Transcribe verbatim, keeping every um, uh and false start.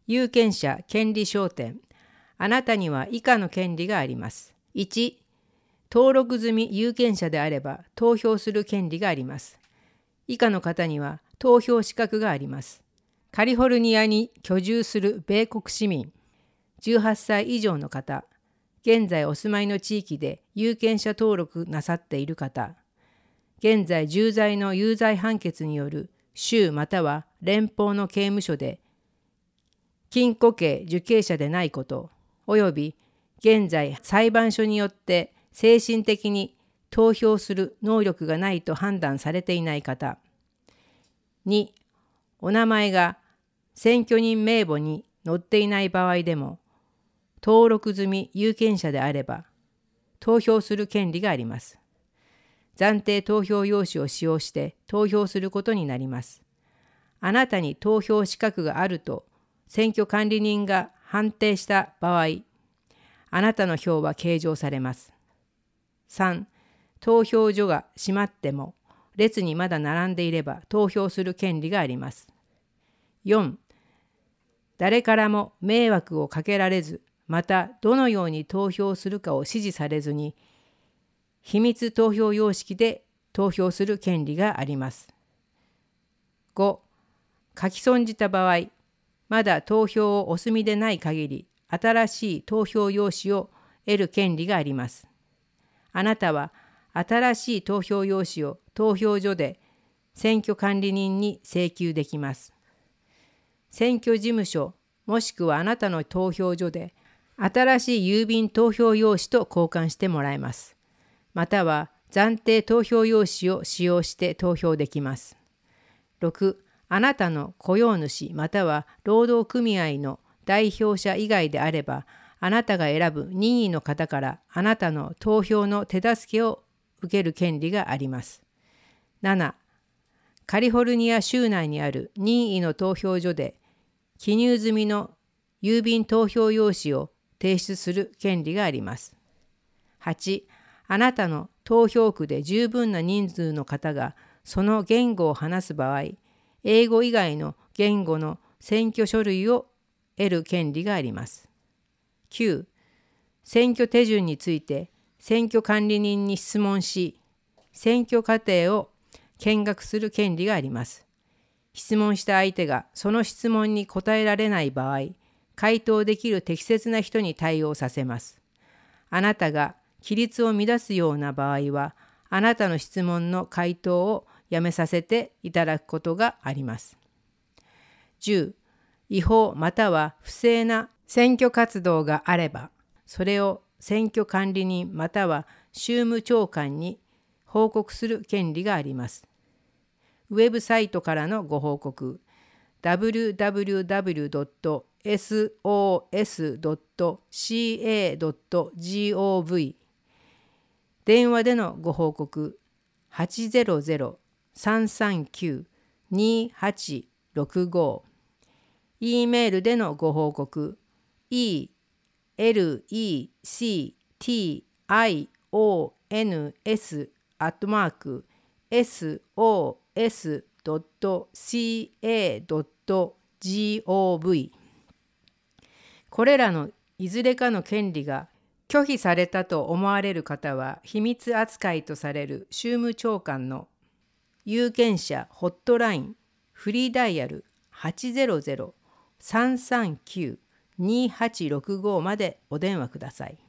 有権者権利証典。あなたには以下の権利があります。いち、登録済み有権者であれば投票する権利があります。以下の方には投票資格があります。カリフォルニアに居住する米国市民、じゅうはっさい以上の方、現在お住まいの地域で有権者登録なさっている方、現在重罪の有罪判決による州または連邦の刑務所で禁錮刑受刑者でないこと、および現在裁判所によって精神的に投票する能力がないと判断されていない方。に、お名前が選挙人名簿に載っていない場合でも、登録済み有権者であれば、投票する権利があります。暫定投票用紙を使用して投票することになります。あなたに投票資格があると選挙管理人が判定した場合、あなたの票は計上されます。さん、投票所が閉まっても、列にまだ並んでいれば投票する権利があります。よん、誰からも迷惑をかけられず、またどのように投票するかを指示されずに、秘密投票様式で投票する権利があります。ご、書き損じた場合、まだ投票をお済みでない限り、新しい投票用紙を得る権利があります。あなたは新しい投票用紙を投票所で選挙管理人に請求できます。選挙事務所もしくはあなたの投票所で新しい郵便投票用紙と交換してもらえます。または暫定投票用紙を使用して投票できます。ろく、あなたの雇用主または労働組合の代表者以外であれば、あなたが選ぶ任意の方からあなたの投票の手助けを受ける権利があります。なな、カリフォルニア州内にある任意の投票所で記入済みの郵便投票用紙を提出する権利があります。はち、あなたの投票区で十分な人数の方がその言語を話す場合、英語以外の言語の選挙書類を得る権利があります。きゅう、選挙手順について選挙管理人に質問し、選挙過程を見学する権利があります。質問した相手がその質問に答えられない場合、回答できる適切な人に対応させます。あなたが規律を乱すような場合は、あなたの質問の回答をやめさせていただくことがあります。じゅう、違法または不正な選挙活動があれば、それを選挙管理人または州務長官に報告する権利があります。ウェブサイトからのご報告、ダブリューダブリューダブリュードットエスオーエスドットシーエードットゴブ、電話でのご報告、はちゼロゼロ さんさんきゅう にはちろくご、E メールでのご報告、イーエルイーシーティーアイオーエヌエス アットマーク エスオーエスドットシーエードットゴブ。これらのいずれかの権利が拒否されたと思われる方は、秘密扱いとされる州務長官の有権者ホットラインフリーダイヤル はちゼロゼロ さんさんきゅう にはちろくご までお電話ください。